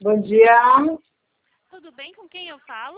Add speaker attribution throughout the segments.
Speaker 1: Bom dia,
Speaker 2: Tudo bem? Com quem eu falo?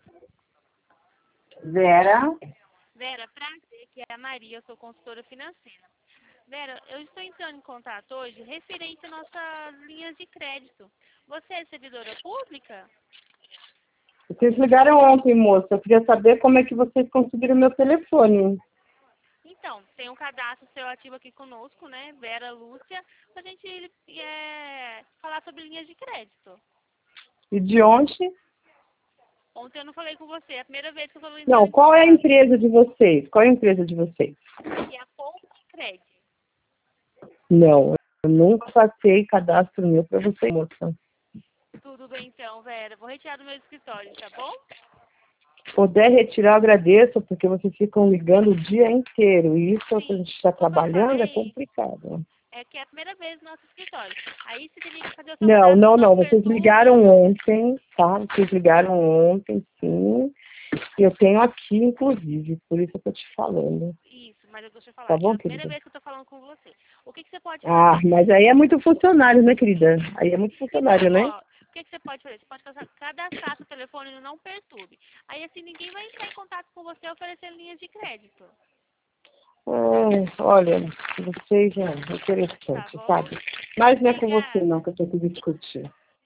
Speaker 1: Vera.
Speaker 2: Vera, prazer, que é a Maria, eu sou consultora financeira. Vera, eu estou entrando em contato hoje referente às nossas linhas de crédito. Você é servidora pública?
Speaker 1: Vocês ligaram ontem, moça. Eu queria saber como é que vocês conseguiram meu telefone.
Speaker 2: Então, tem um cadastro seu ativo aqui conosco, né? Vera Lúcia, pra gente falar sobre linhas de crédito.
Speaker 1: E de onde?
Speaker 2: Ontem eu não falei com você, é a primeira vez que eu estou entrando
Speaker 1: Não,
Speaker 2: em
Speaker 1: qual é a
Speaker 2: contato.
Speaker 1: empresa de vocês? Qual é a empresa de vocês?
Speaker 2: E a Ponte Crédito.
Speaker 1: Não, eu nunca passei cadastro meu para você, moça.
Speaker 2: Tudo bem então, Vera. Vou retirar do meu escritório, tá bom?
Speaker 1: Se puder retirar, eu agradeço, porque vocês ficam ligando o dia inteiro. E isso, quando a gente está
Speaker 2: Como eu
Speaker 1: trabalhando, é
Speaker 2: falei,
Speaker 1: complicado.
Speaker 2: é que é a primeira vez no nosso escritório. Aí você teria que fazer o seu
Speaker 1: Não,
Speaker 2: cadastro
Speaker 1: não,
Speaker 2: não
Speaker 1: não. Vocês
Speaker 2: perturbe.
Speaker 1: ligaram ontem, tá? Vocês ligaram ontem, sim. E eu tenho aqui, inclusive, por isso eu tô te falando.
Speaker 2: Isso, mas eu deixa eu
Speaker 1: Tá
Speaker 2: falar, que é
Speaker 1: bom,
Speaker 2: a primeira
Speaker 1: querida?
Speaker 2: vez que eu tô falando com você. O que você pode
Speaker 1: Ah,
Speaker 2: fazer?
Speaker 1: mas aí é muito funcionário, né, querida? Aí é muito
Speaker 2: Então,
Speaker 1: funcionário, né?
Speaker 2: ó, o que você pode fazer? Você pode cadastrar seu telefone no Não Perturbe. Aí assim ninguém vai entrar em contato com você oferecendo linhas de crédito.
Speaker 1: Olha, vocês é
Speaker 2: Tá
Speaker 1: interessante,
Speaker 2: bom?
Speaker 1: sabe? Mas não é com você
Speaker 2: Obrigada.
Speaker 1: não que eu tenho que discutir.